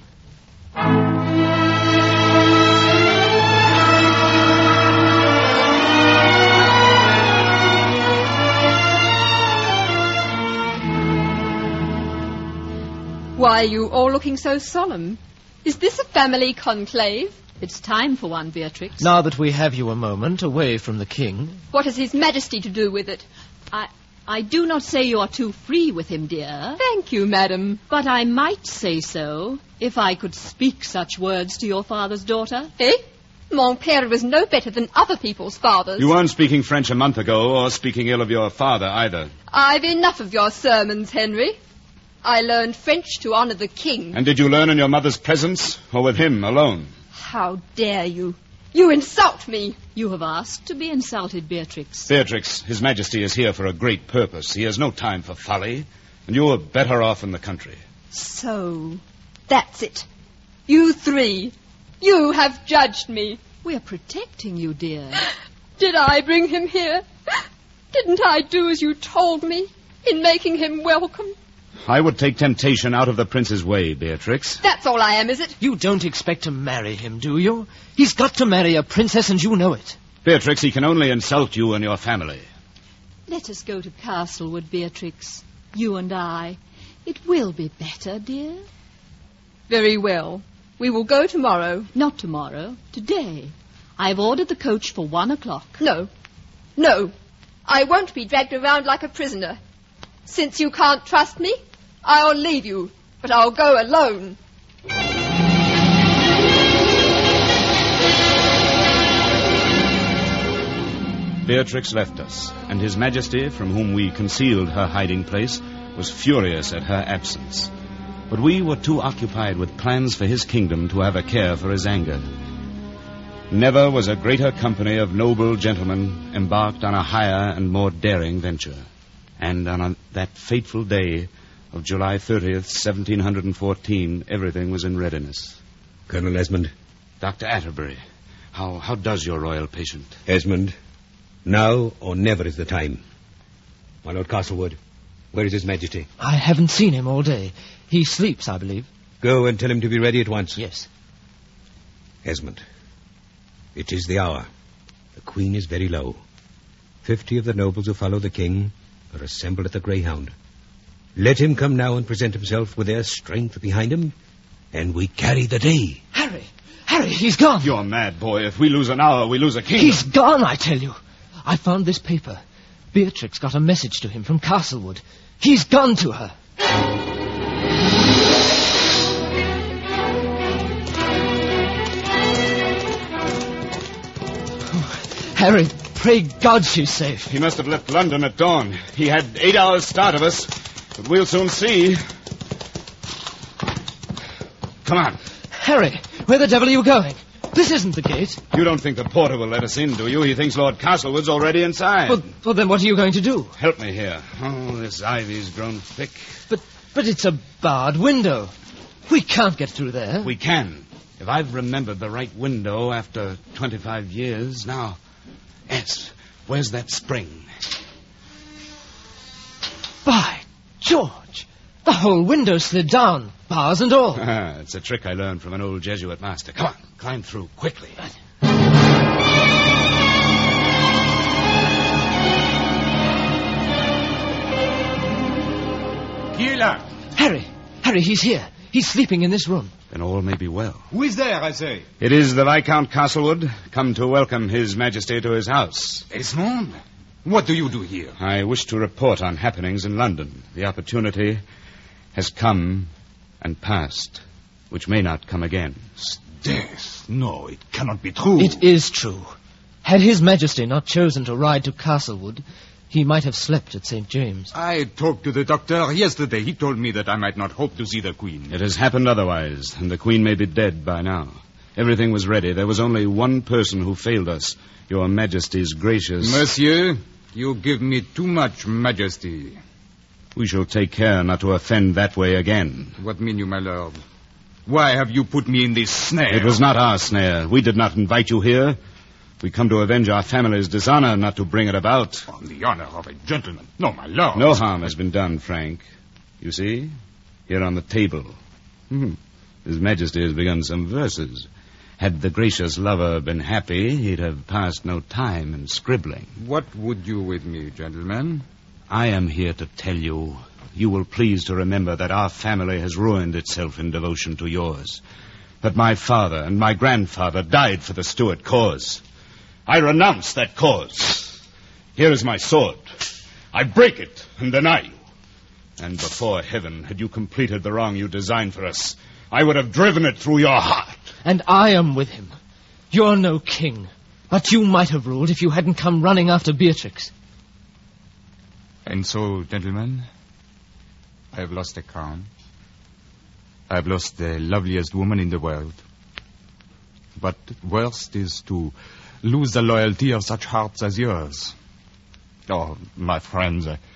Why are you all looking so solemn? Is this a family conclave? It's time for one, Beatrix. Now that we have you a moment away from the king. What has His Majesty to do with it? I... I do not say you are too free with him, dear. Thank you, madam. But I might say so if I could speak such words to your father's daughter. Eh? Mon père was no better than other people's fathers. You weren't speaking French a month ago, or speaking ill of your father either. I've enough of your sermons, Henry. I learned French to honor the king. And did you learn in your mother's presence, or with him alone? How dare you? You insult me. You have asked to be insulted, Beatrix. Beatrix, His Majesty is here for a great purpose. He has no time for folly, and you are better off in the country. So, that's it. You three, you have judged me. We're protecting you, dear. Did I bring him here? Didn't I do as you told me in making him welcome? I would take temptation out of the prince's way, Beatrix. That's all I am, is it? You don't expect to marry him, do you? He's got to marry a princess, and you know it. Beatrix, he can only insult you and your family. Let us go to Castlewood, Beatrix. You and I. It will be better, dear. Very well. We will go tomorrow. Not tomorrow. Today. I've ordered the coach for one o'clock. No. No. I won't be dragged around like a prisoner. Since you can't trust me, I'll leave you, but I'll go alone. Beatrix left us, and His Majesty, from whom we concealed her hiding place, was furious at her absence. But we were too occupied with plans for his kingdom to have a care for his anger. Never was a greater company of noble gentlemen embarked on a higher and more daring venture. And on a, that fateful day of July thirtieth, seventeen fourteen, everything was in readiness. Colonel Esmond. Doctor Atterbury, how, how does your royal patient? Esmond, now or never is the time. My Lord Castlewood, where is His Majesty? I haven't seen him all day. He sleeps, I believe. Go and tell him to be ready at once. Yes. Esmond, it is the hour. The Queen is very low. Fifty of the nobles who follow the King are assembled at the Greyhound. Let him come now and present himself with their strength behind him, and we carry the day. Harry! Harry, he's gone! You're mad, boy. If we lose an hour, we lose a kingdom. He's gone, I tell you. I found this paper. Beatrix got a message to him from Castlewood. He's gone to her. Harry, pray God she's safe. He must have left London at dawn. He had eight hours start of us, but we'll soon see. Come on. Harry, where the devil are you going? This isn't the gate. You don't think the porter will let us in, do you? He thinks Lord Castlewood's already inside. Well, well, then what are you going to do? Help me here. Oh, this ivy's grown thick. But, but it's a barred window. We can't get through there. We can. If I've remembered the right window after twenty-five years now. Yes, where's that spring? By George! The whole window slid down, bars and all. Ah, it's a trick I learned from an old Jesuit master. Come on, climb through, quickly. Killer! Harry! Harry, he's here. He's sleeping in this room. Then all may be well. Who is there, I say? It is the Viscount Castlewood, come to welcome His Majesty to his house. Esmond? What do you do here? I wish to report on happenings in London. The opportunity has come and passed, which may not come again. Death? No, it cannot be true. It is true. Had His Majesty not chosen to ride to Castlewood, he might have slept at Saint James. I talked to the doctor yesterday. He told me that I might not hope to see the Queen. It has happened otherwise, and the Queen may be dead by now. Everything was ready. There was only one person who failed us, Your Majesty's gracious... Monsieur, you give me too much majesty. We shall take care not to offend that way again. What mean you, my lord? Why have you put me in this snare? It was not our snare. We did not invite you here. We come to avenge our family's dishonor, not to bring it about. On the honor of a gentleman. No, my lord. No harm has been done, Frank. You see? Here on the table. Hmm. His Majesty has begun some verses. Had the gracious lover been happy, he'd have passed no time in scribbling. What would you with me, gentlemen? I am here to tell you, you will please to remember that our family has ruined itself in devotion to yours. That my father and my grandfather died for the Stuart cause. I renounce that cause. Here is my sword. I break it and deny you. And before heaven, had you completed the wrong you designed for us, I would have driven it through your heart. And I am with him. You're no king, but you might have ruled if you hadn't come running after Beatrix. And so, gentlemen, I have lost the crown. I have lost the loveliest woman in the world. But worst is to lose the loyalty of such hearts as yours. Oh, my friends, I...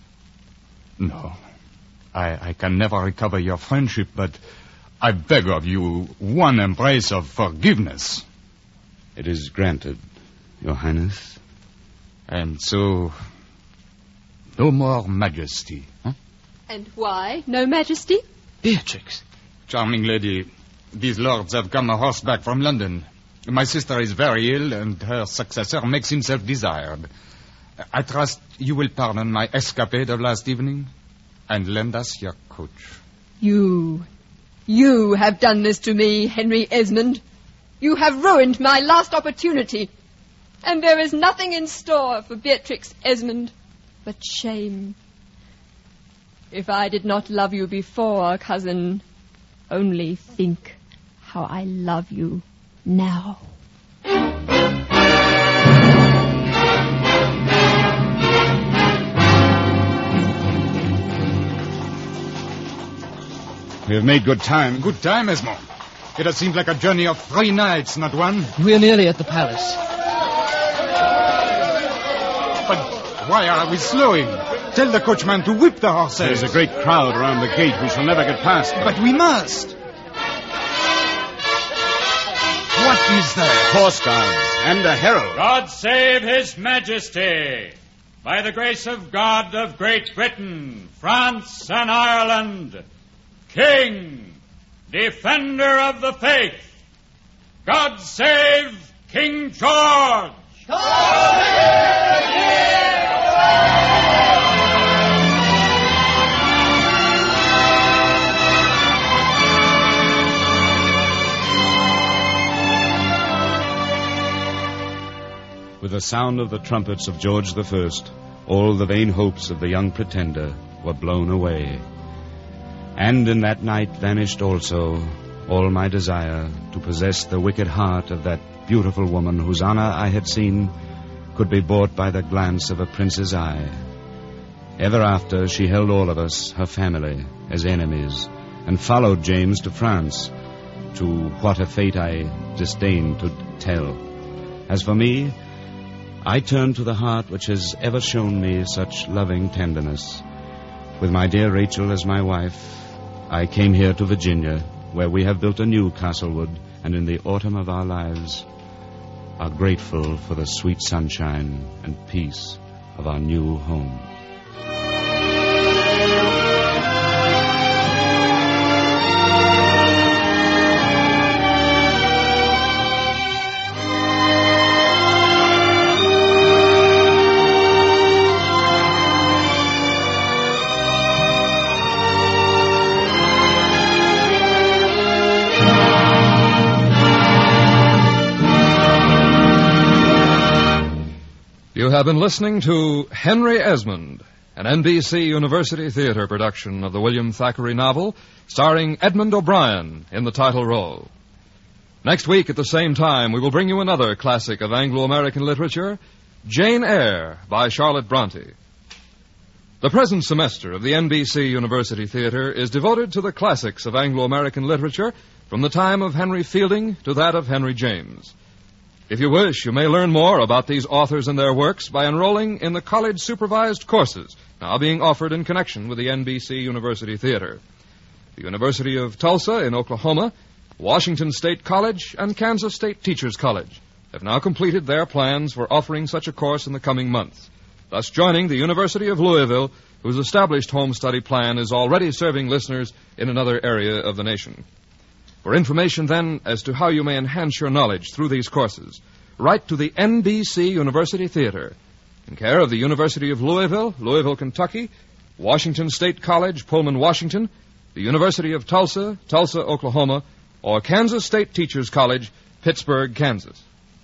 No. I, I can never recover your friendship, but I beg of you one embrace of forgiveness. It is granted, Your Highness. And so... no more majesty, huh? And why no majesty? Beatrix. Charming lady, these lords have come a horseback from London. My sister is very ill, and her successor makes himself desired. I trust you will pardon my escapade of last evening and lend us your coach. You, you have done this to me, Henry Esmond. You have ruined my last opportunity. And there is nothing in store for Beatrix Esmond but shame. If I did not love you before, cousin, only think how I love you now. We have made good time. Good time, Esmond. It has seemed like a journey of three nights, not one. We're nearly at the palace. But why are we slowing? Tell the coachman to whip the horses. There's a great crowd around the gate. We shall never get past. But we must. What is there? Horse guards and a herald. God save His Majesty. By the grace of God of Great Britain, France, and Ireland, King, Defender of the Faith, God save King George! With the sound of the trumpets of George the First, all the vain hopes of the young pretender were blown away. And in that night vanished also all my desire to possess the wicked heart of that beautiful woman whose honor I had seen could be bought by the glance of a prince's eye. Ever after she held all of us, her family, as enemies, and followed James to France, to what a fate I disdain to tell. As for me, I turn to the heart which has ever shown me such loving tenderness. With my dear Rachel as my wife, I came here to Virginia, where we have built a new Castlewood, and in the autumn of our lives are grateful for the sweet sunshine and peace of our new home. You have been listening to Henry Esmond, an N B C University Theater production of the William Thackeray novel, starring Edmund O'Brien in the title role. Next week at the same time, we will bring you another classic of Anglo-American literature, Jane Eyre by Charlotte Bronte. The present semester of the N B C University Theater is devoted to the classics of Anglo-American literature from the time of Henry Fielding to that of Henry James. If you wish, you may learn more about these authors and their works by enrolling in the college-supervised courses now being offered in connection with the N B C University Theater. The University of Tulsa in Oklahoma, Washington State College, and Kansas State Teachers College have now completed their plans for offering such a course in the coming months, thus joining the University of Louisville, whose established home study plan is already serving listeners in another area of the nation. For information, then, as to how you may enhance your knowledge through these courses, write to the N B C University Theater, in care of the University of Louisville, Louisville, Kentucky, Washington State College, Pullman, Washington, the University of Tulsa, Tulsa, Oklahoma, or Kansas State Teachers College, Pittsburgh, Kansas.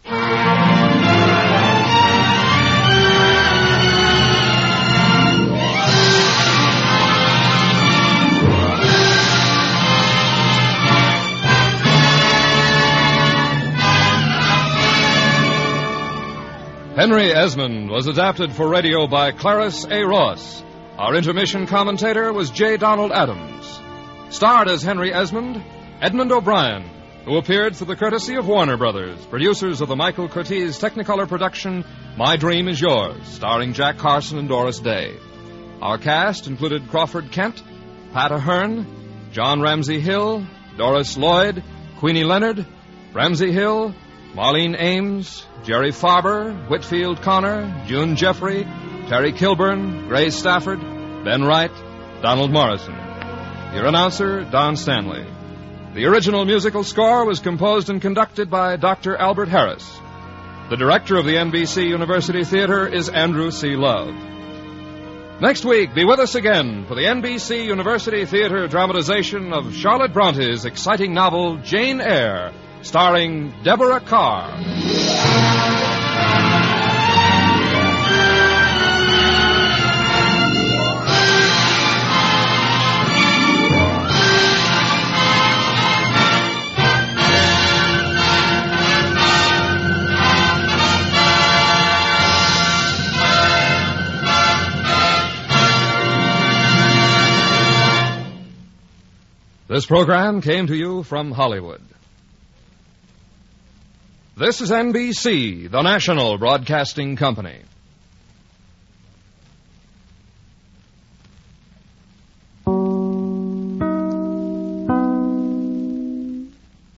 Henry Esmond was adapted for radio by Clarice A. Ross. Our intermission commentator was J. Donald Adams. Starred as Henry Esmond, Edmund O'Brien, who appeared through the courtesy of Warner Brothers, producers of the Michael Curtiz Technicolor production, My Dream Is Yours, starring Jack Carson and Doris Day. Our cast included Crawford Kent, Pat Ahern, John Ramsey Hill, Doris Lloyd, Queenie Leonard, Ramsey Hill, Marlene Ames, Jerry Farber, Whitfield Connor, June Jeffrey, Terry Kilburn, Grace Stafford, Ben Wright, Donald Morrison. Your announcer, Don Stanley. The original musical score was composed and conducted by Doctor Albert Harris. The director of the N B C University Theater is Andrew C. Love. Next week, be with us again for the N B C University Theater dramatization of Charlotte Bronte's exciting novel, Jane Eyre, starring Deborah Carr. This program came to you from Hollywood. This is N B C, the national broadcasting company.